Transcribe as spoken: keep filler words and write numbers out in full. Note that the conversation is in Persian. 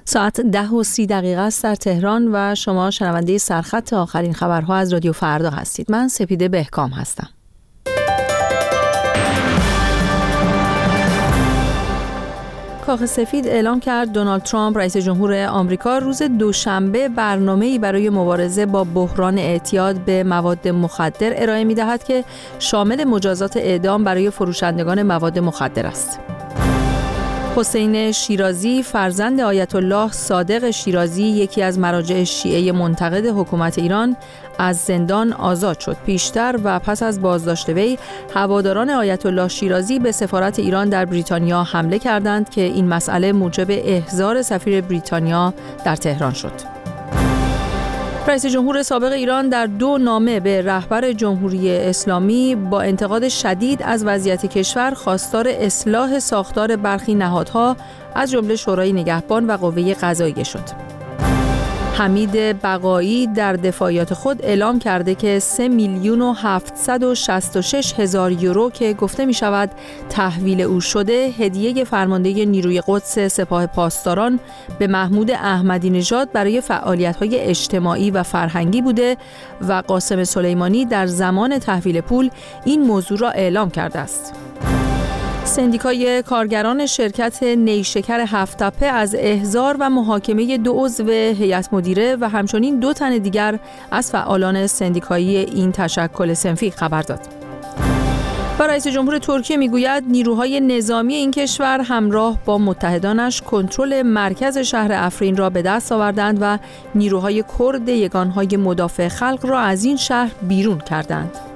ساعت ده و سی دقیقه است در تهران و شما شنونده سرخط آخرین خبرها از رادیو فردا هستید. من سپیده بهکام هستم. کاخ سفید اعلام کرد دونالد ترامپ رئیس جمهور آمریکا روز دوشنبه برنامه‌ای برای مبارزه با بحران اعتیاد به مواد مخدر ارائه می‌دهد که شامل مجازات اعدام برای فروشندگان مواد مخدر است. حسین شیرازی فرزند آیت الله صادق شیرازی، یکی از مراجع شیعه منتقد حکومت ایران، از زندان آزاد شد. پیشتر و پس از بازداشت وی، هواداران آیت الله شیرازی به سفارت ایران در بریتانیا حمله کردند که این مسئله موجب احضار سفیر بریتانیا در تهران شد. رئیس جمهور سابق ایران در دو نامه به رهبر جمهوری اسلامی با انتقاد شدید از وضعیت کشور خواستار اصلاح ساختار برخی نهادها از جمله شورای نگهبان و قوه قضاییه شد. حمید بقایی در دفاعیات خود اعلام کرده که سه میلیون و هفتصد و شصت و شش هزار یورو که گفته می شود تحویل او شده، هدیه فرمانده نیروی قدس سپاه پاسداران به محمود احمدی نژاد برای فعالیت‌های اجتماعی و فرهنگی بوده و قاسم سلیمانی در زمان تحویل پول این موضوع را اعلام کرده است. سندیکای کارگران شرکت نیشکر هفت‌تپه از احضار و محاکمه دو عضو هیئت مدیره و همچنین دو تن دیگر از فعالان سندیکایی این تشکل صنفی خبر داد. و رئیس جمهور ترکیه میگوید نیروهای نظامی این کشور همراه با متحدانش کنترل مرکز شهر افرین را به دست آوردند و نیروهای کرد یگانهای مدافع خلق را از این شهر بیرون کردند.